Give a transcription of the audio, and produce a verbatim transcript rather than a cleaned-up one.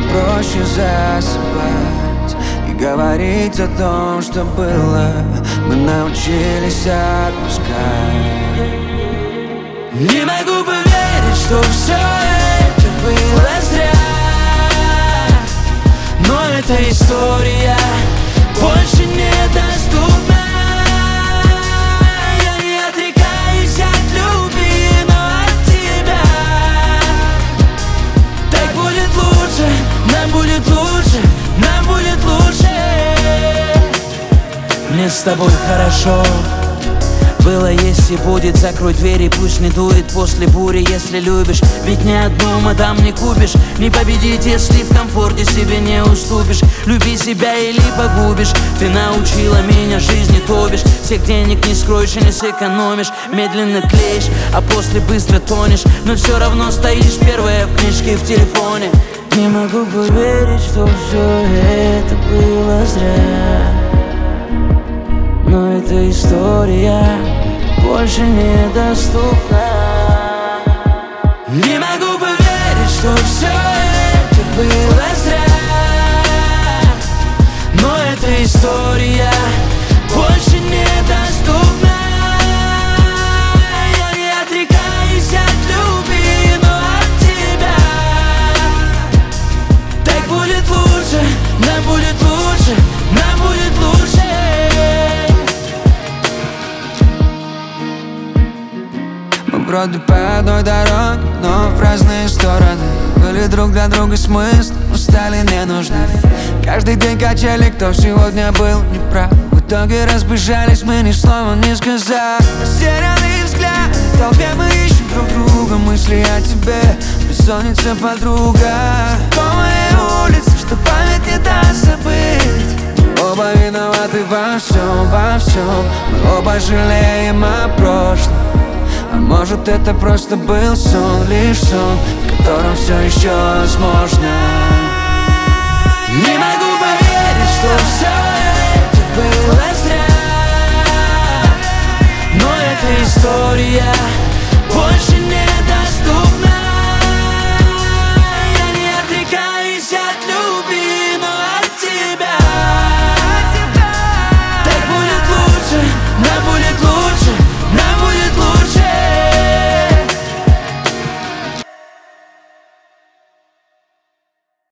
проще засыпать и говорить о том, что было. Мы научились отпускать. Не могу поверить, что все это было зря, но эта история больше недоступна. Я не отрекаюсь от любви, но от тебя. Так будет лучше, нам будет лучше, нам будет лучше. Мне с тобой хорошо было, есть и будет. Закрой двери, пусть не дует после бури. Если любишь, ведь ни одну мадам не купишь. Не победить, если в комфорте себе не уступишь. Люби себя или погубишь. Ты научила меня жизни, тобишь. Всех денег не скроешь и не сэкономишь. Медленно клеишь, а после быстро тонешь. Но все равно стоишь первая в книжке в телефоне. Не могу поверить, что все это было зря, но эта история больше недоступна. Не могу поверить, что все это было зря, но эта история больше недоступна. Я не отрекаюсь от любви, но от тебя. Так будет лучше, нам будет лучше, нам будет лучше. Вроде по одной дороге, но в разные стороны. Были друг для друга смысл, но стали не нужны. Каждый день качали, кто сегодня был неправ. В итоге разбежались, мы ни слова не сказали. Растерянный взгляд, в толпе мы ищем друг друга. Мысли о тебе, бессонница подруга. Знакомые улицы, что память не даст забыть. Оба виноваты во всем, во всем. Мы оба жалеем о прошлом. А может, это просто был сон, лишь сон, в котором все еще возможно. Не могу поверить, что все